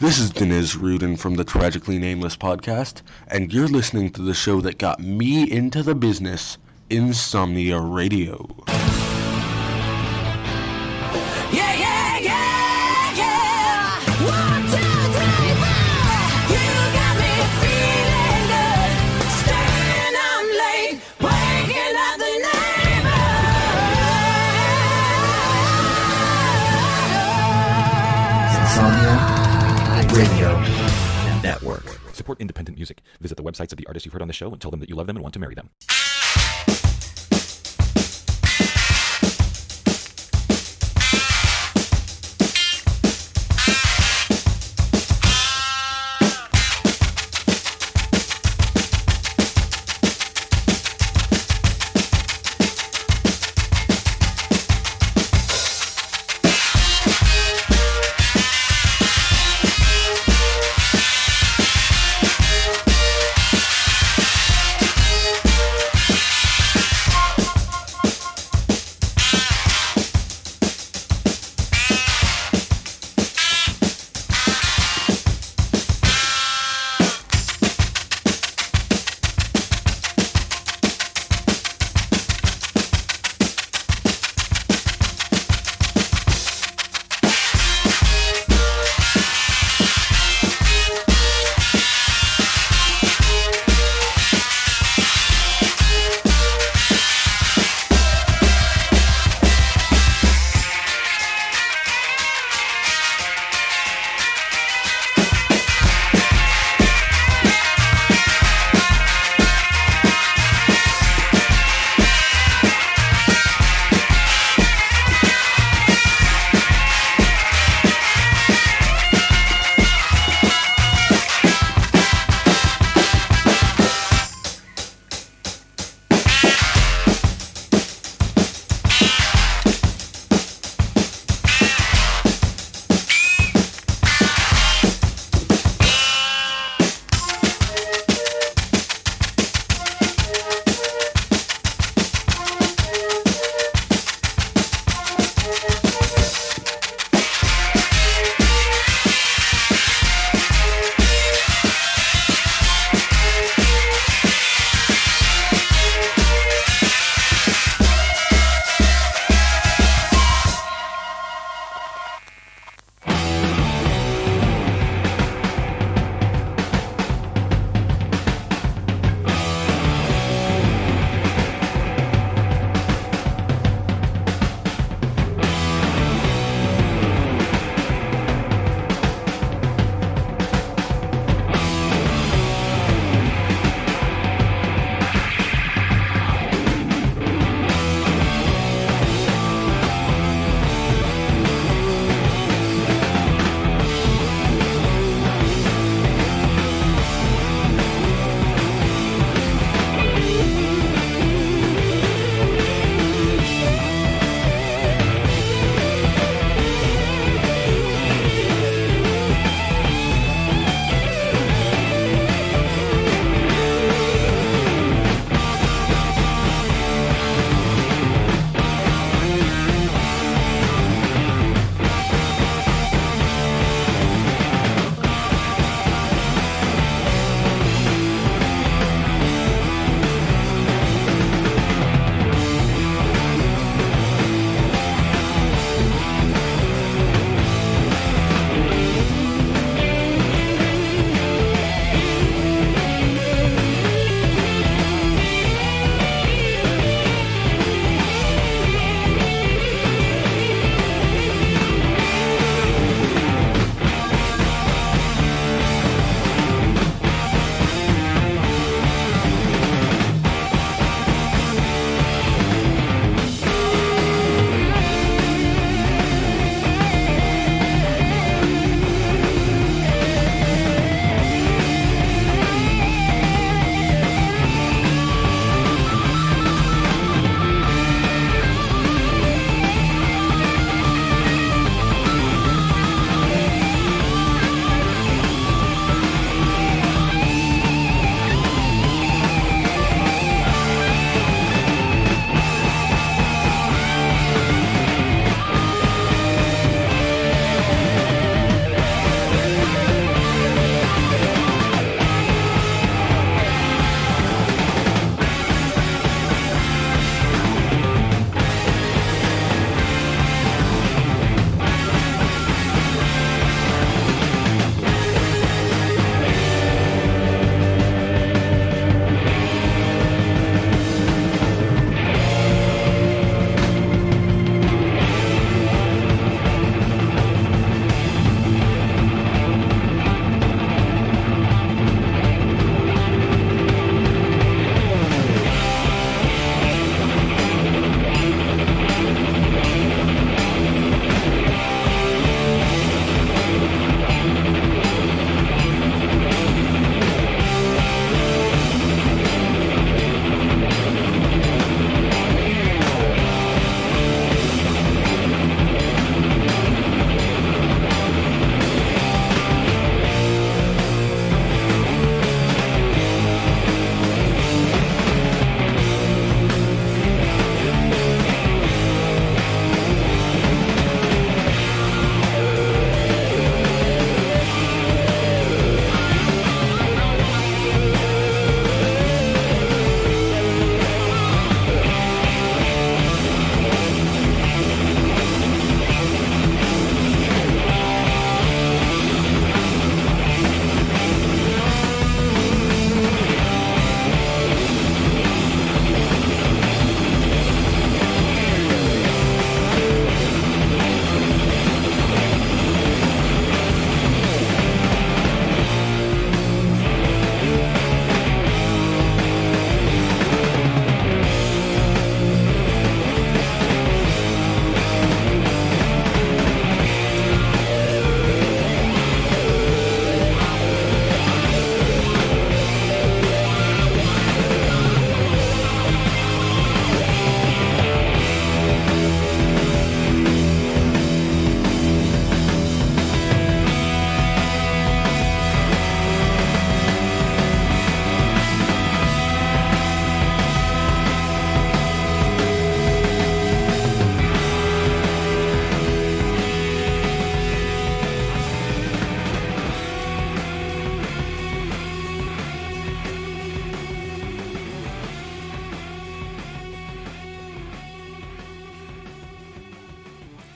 This is Deniz Rudin from the Tragically Nameless podcast, and you're listening to the show that got me into the business, Insomnia Radio. Yeah, yeah, yeah, yeah. 1, 2, 3, 4. You got me feeling good. Staying up late, waking up the neighbors. Insomnia Radio Network. Support independent music. Visit the websites of the artists you've heard on the show and tell them that you love them and want to marry them.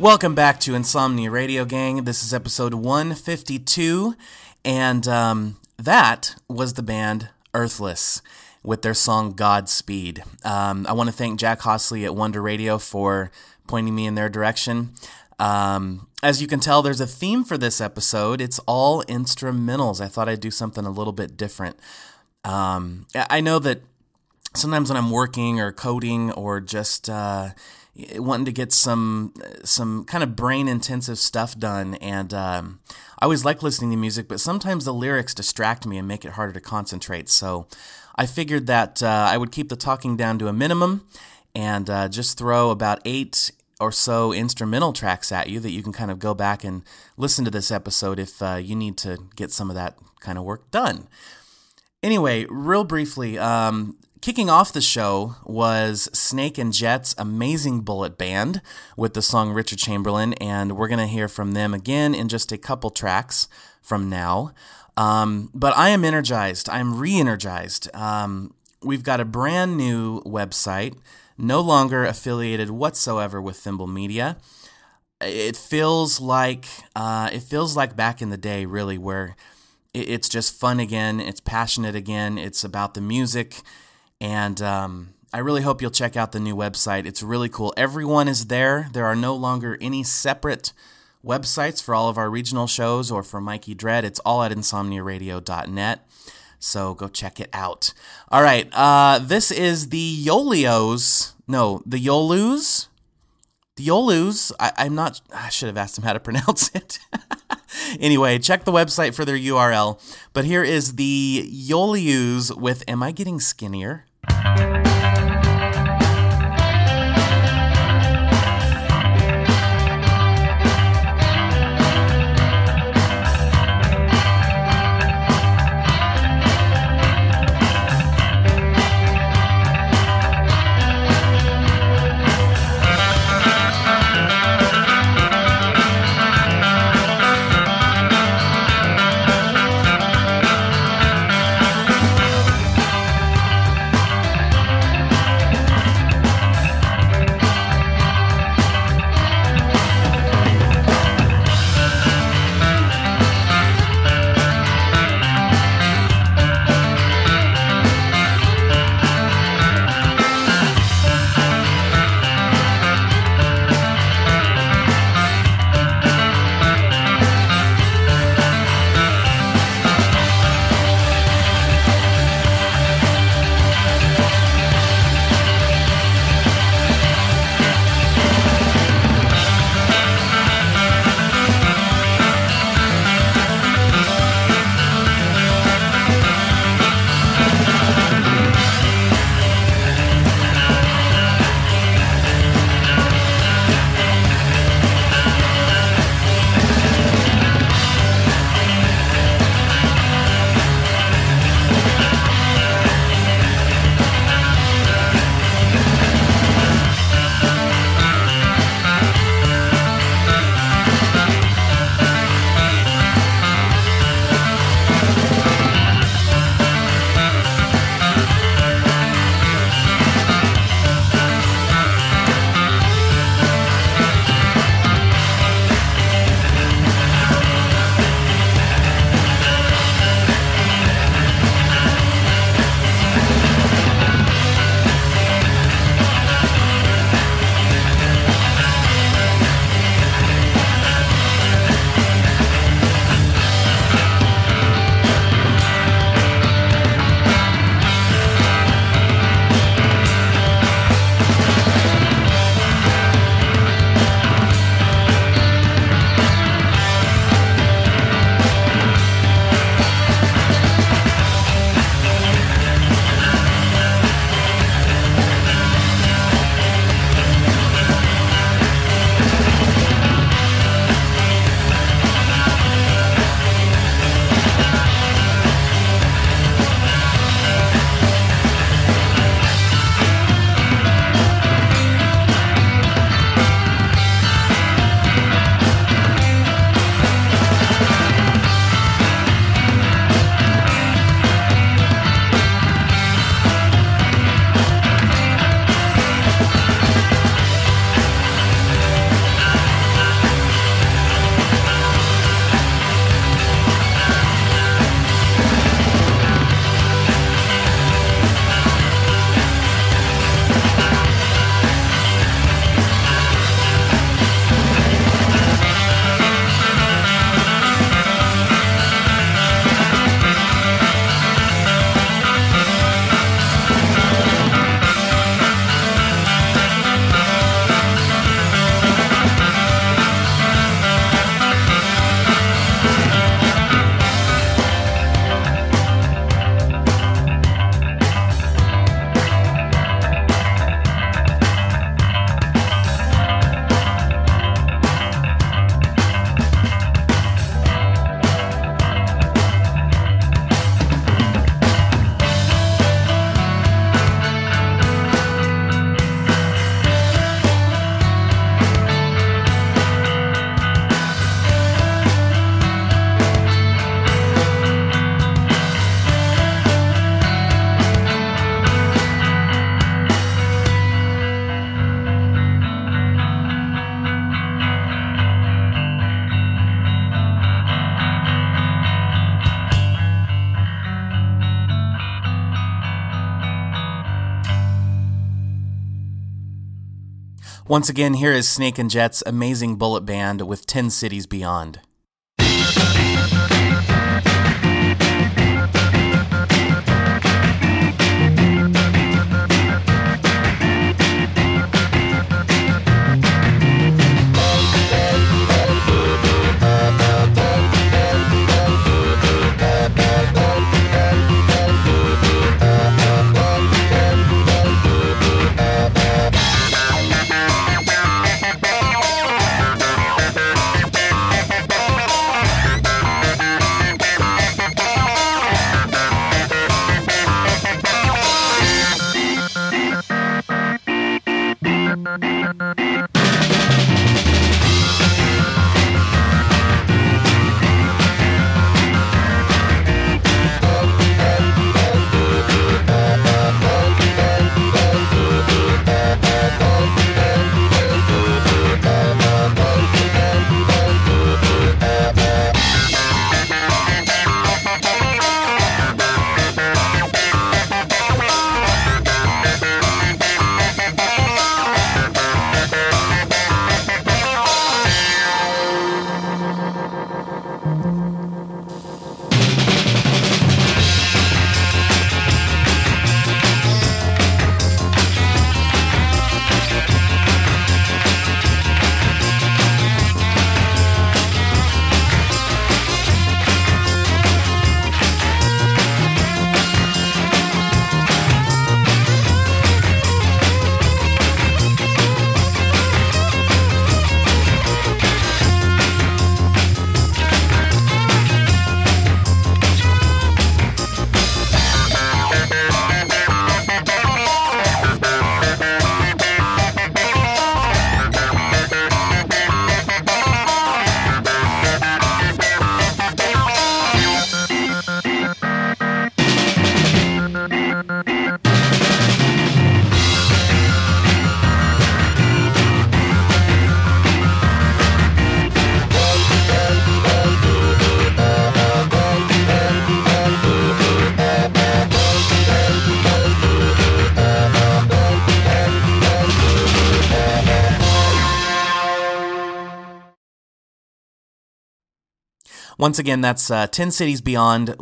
Welcome back to Insomnia Radio Gang. This is episode 152, and that was the band Earthless with their song Godspeed. I want to thank Jack Hosley at Wonder Radio for pointing me in their direction. As you can tell, there's a theme for this episode. It's all instrumentals. I thought I'd do something a little bit different. I know that sometimes when I'm working or coding or just wanting to get some kind of brain-intensive stuff done, and I always like listening to music, but sometimes the lyrics distract me and make it harder to concentrate. So I figured that I would keep the talking down to a minimum and just throw about 8 or so instrumental tracks at you that you can kind of go back and listen to this episode if you need to get some of that kind of work done. Anyway, real briefly, kicking off the show was Snake and Jet's Amazing Bullet Band with the song Richard Chamberlain, and we're going to hear from them again in just a couple tracks from now. But I am energized. I'm re-energized. We've got a brand new website, no longer affiliated whatsoever with Thimble Media. It feels like back in the day, really, where it's just fun again. It's passionate again. It's about the music. And I really hope you'll check out the new website. It's really cool. Everyone is there. There are no longer any separate websites for all of our regional shows or for Mikey Dread. It's all at insomniaradio.net. So go check it out. All right. This is the Yolus. The Yolus. The Yolus. I should have asked them how to pronounce it. Anyway, check the website for their URL. But here is the Yolus with Am I Getting Skinnier? Once again, here is Snake and Jet's Amazing Bullet Band with 10 Cities Beyond. Once again, that's 10 Cities Beyond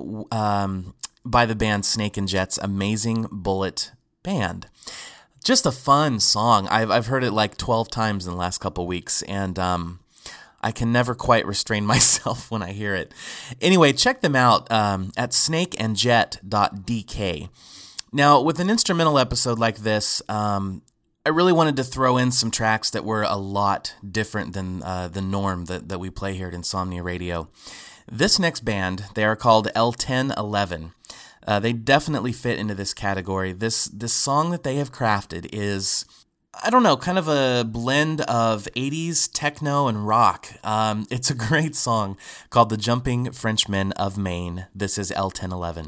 by the band Snake and Jet's Amazing Bullet Band. Just a fun song. I've heard it like 12 times in the last couple weeks, and I can never quite restrain myself when I hear it. Anyway, check them out at snakeandjet.dk. Now, with an instrumental episode like this, I really wanted to throw in some tracks that were a lot different than the norm that we play here at Insomnia Radio. This next band, they are called L1011. They definitely fit into this category. This song that they have crafted is, I don't know, kind of a blend of 80s techno and rock. It's a great song called The Jumping Frenchmen of Maine. This is L1011.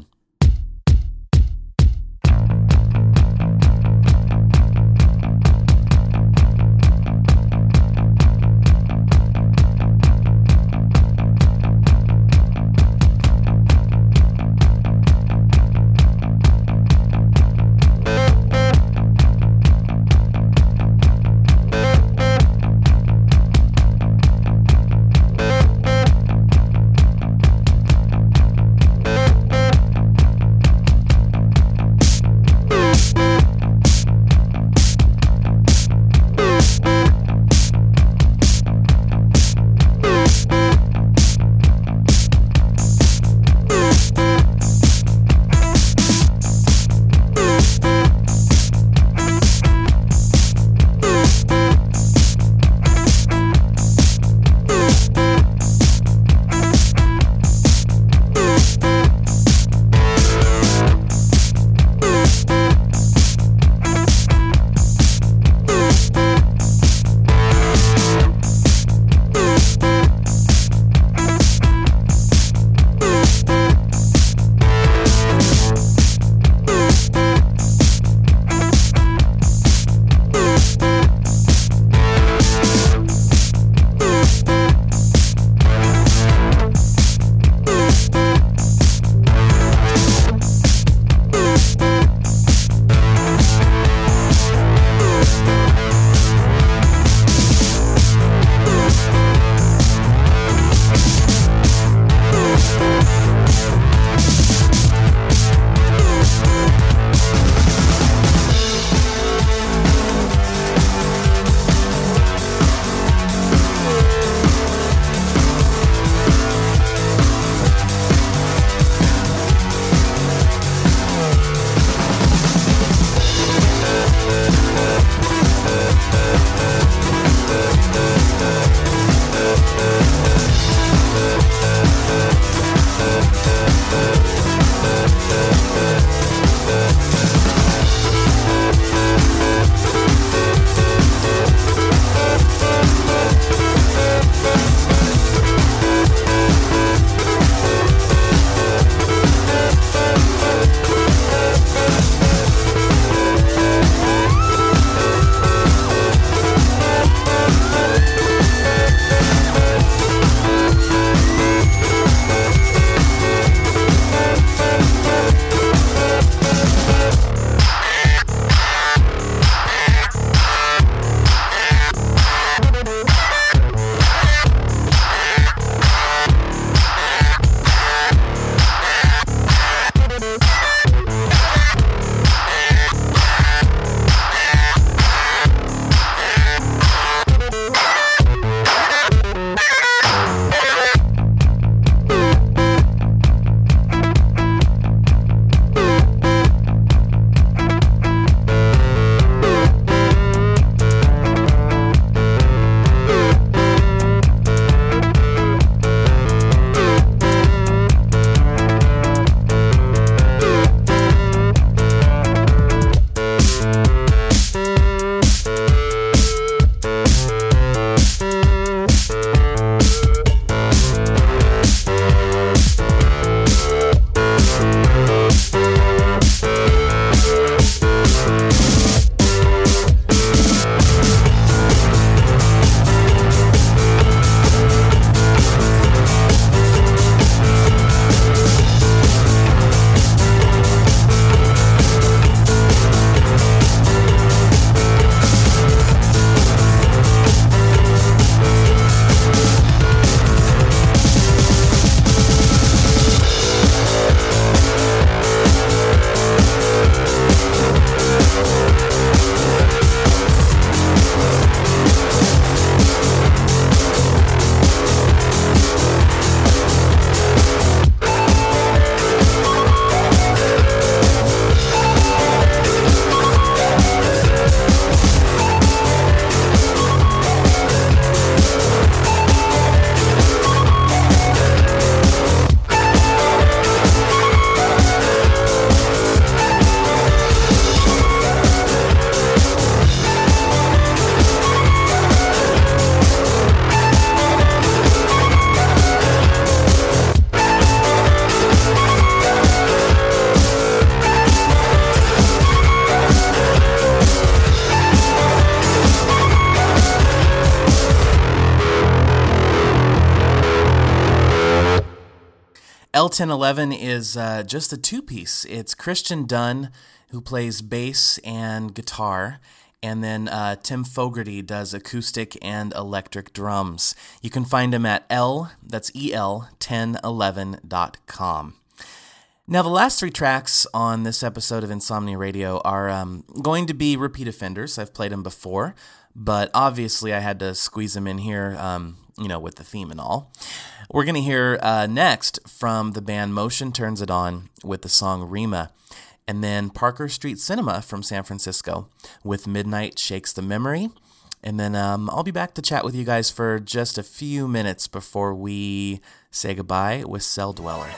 L1011 is just a two-piece. It's Christian Dunn, who plays bass and guitar, and then Tim Fogarty does acoustic and electric drums. You can find him at that's el1011.com. Now, the last three tracks on this episode of Insomnia Radio are going to be repeat offenders. I've played them before, but obviously I had to squeeze them in here, with the theme and all. We're going to hear next from the band Motion Turns It On with the song Rima, and then Parker Street Cinema from San Francisco with Midnight Shakes the Memory. And then I'll be back to chat with you guys for just a few minutes before we say goodbye with Cell Dweller.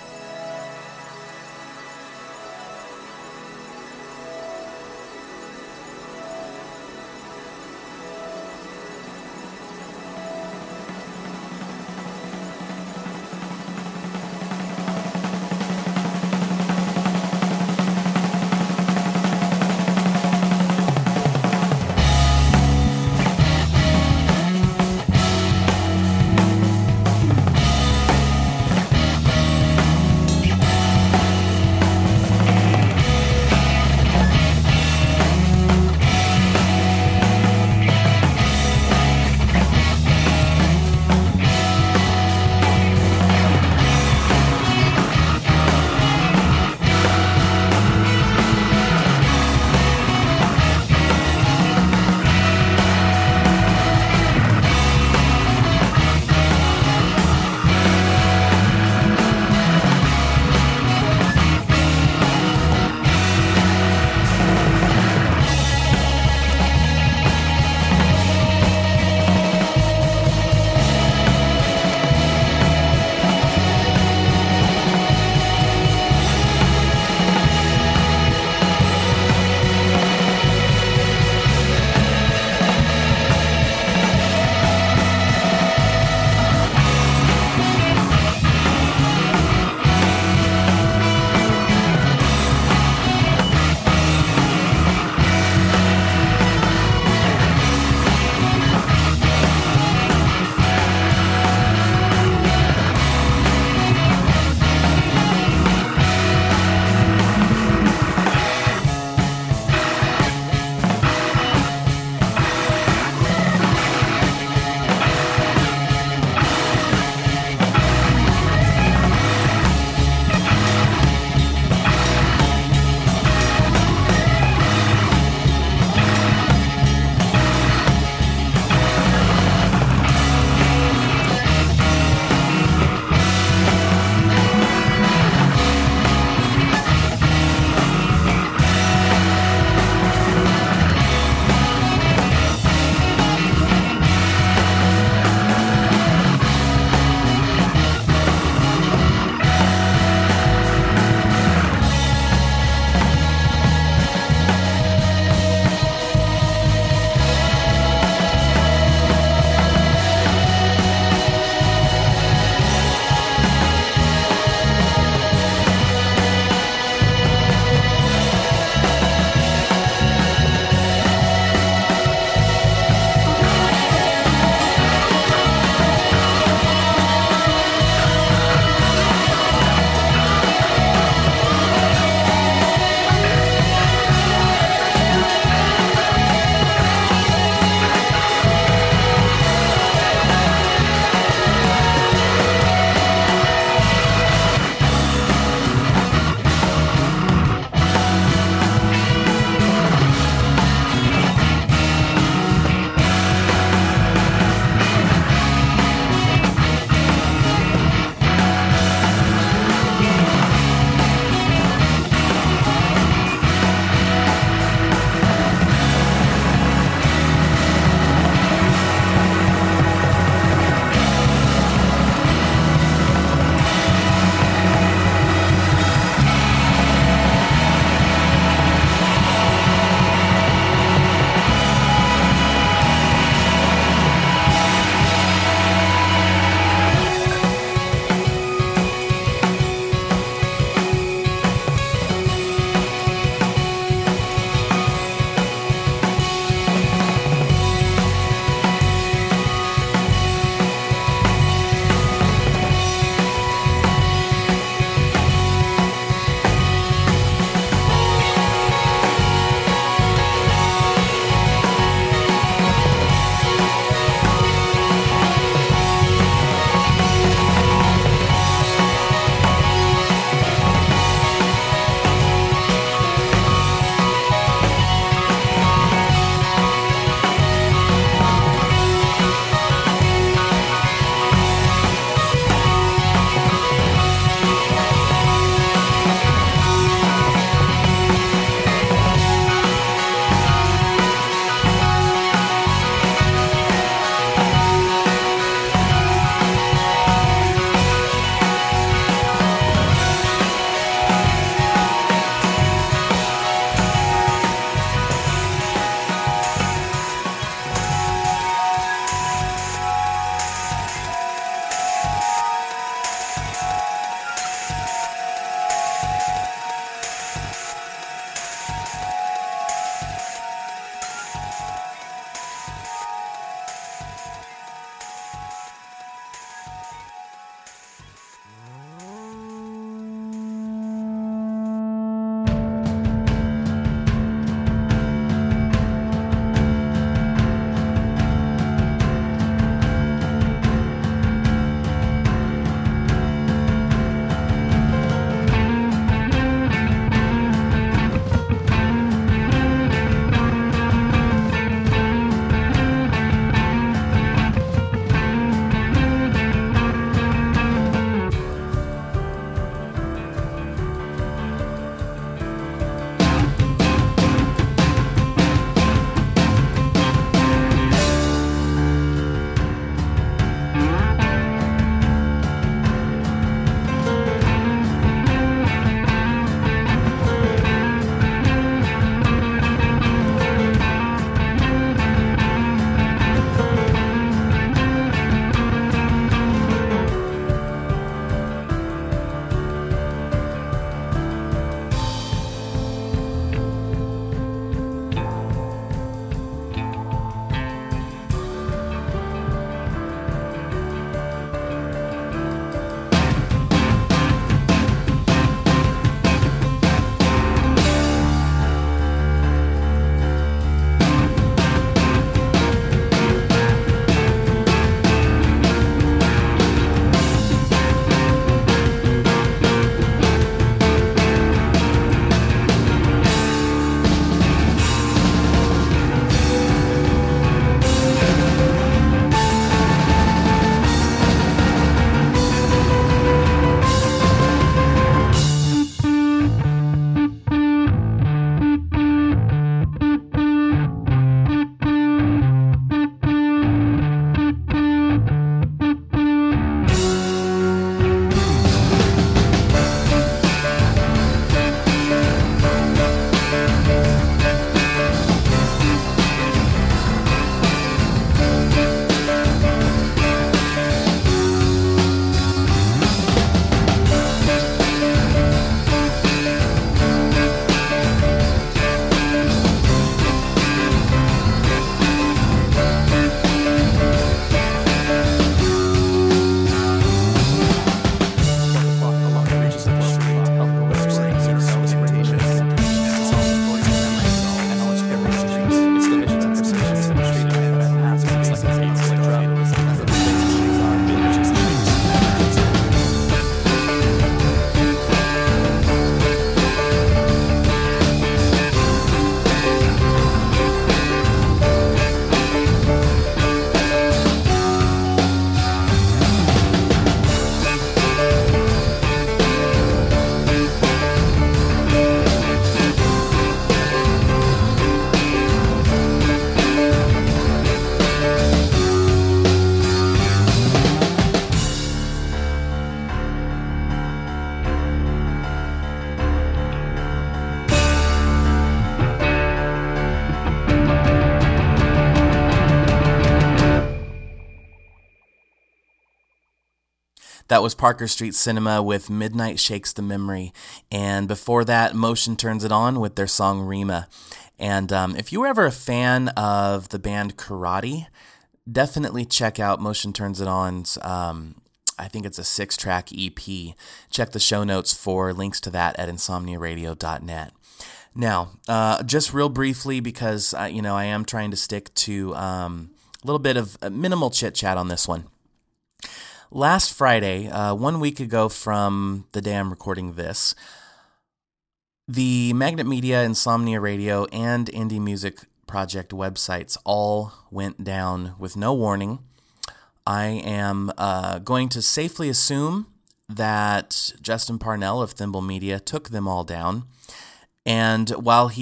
That was Parker Street Cinema with Midnight Shakes the Memory. And before that, Motion Turns It On with their song Rima. And if you were ever a fan of the band Karate, definitely check out Motion Turns It On's, I think it's a 6-track EP. Check the show notes for links to that at insomniaradio.net. Now, just real briefly, because I am trying to stick to a little bit of minimal chit-chat on this one. Last Friday, 1 week ago from the day I'm recording this, the Magnet Media, Insomnia Radio, and Indie Music Project websites all went down with no warning. I am going to safely assume that Justin Parnell of Thimble Media took them all down. And while he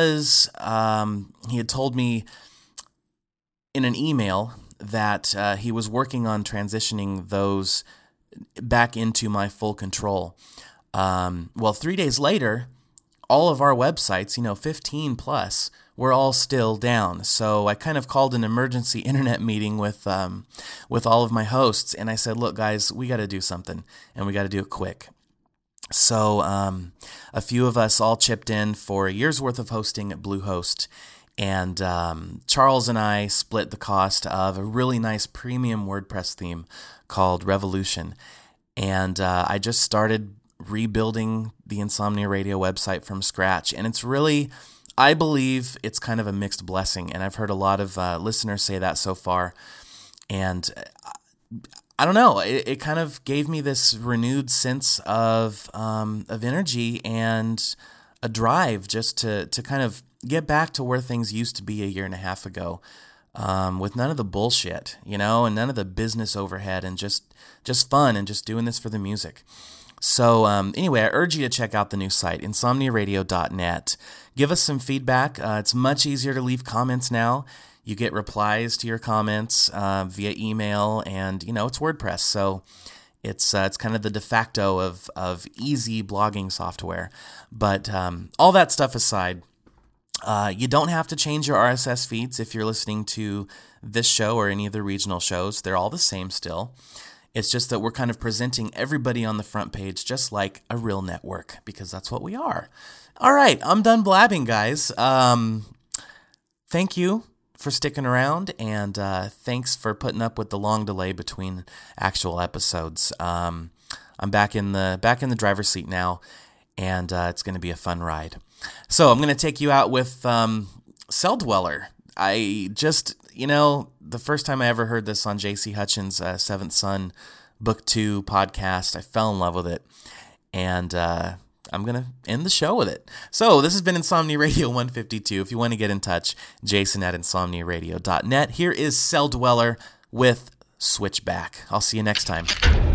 had told me in an email that he was working on transitioning those back into my full control. 3 days later, all of our websites, 15 plus, were all still down. So I kind of called an emergency internet meeting with all of my hosts, and I said, look, guys, we got to do something, and we got to do it quick. So a few of us all chipped in for a year's worth of hosting at Bluehost. And Charles and I split the cost of a really nice premium WordPress theme called Revolution. And I just started rebuilding the Insomnia Radio website from scratch. And it's really, I believe it's kind of a mixed blessing. And I've heard a lot of listeners say that so far. And I don't know, it kind of gave me this renewed sense of energy and a drive just to kind of get back to where things used to be a year and a half ago, with none of the bullshit, and none of the business overhead, and just fun and just doing this for the music. So anyway, I urge you to check out the new site, insomniaradio.net. Give us some feedback. It's much easier to leave comments now. You get replies to your comments via email, and it's WordPress, so it's kind of the de facto of easy blogging software. But all that stuff aside, you don't have to change your RSS feeds if you're listening to this show or any of the regional shows. They're all the same still. It's just that we're kind of presenting everybody on the front page just like a real network, because that's what we are. All right, I'm done blabbing, guys. Thank you for sticking around, and thanks for putting up with the long delay between actual episodes. I'm back in the driver's seat now, and it's going to be a fun ride. So I'm going to take you out with Cell Dweller. I just, the first time I ever heard this on J.C. Hutchins' Seventh Son Book 2 podcast, I fell in love with it, and I'm going to end the show with it. So this has been Insomnia Radio 152. If you want to get in touch, Jason at insomniaradio.net. Here is Cell Dweller with Switchback. I'll see you next time.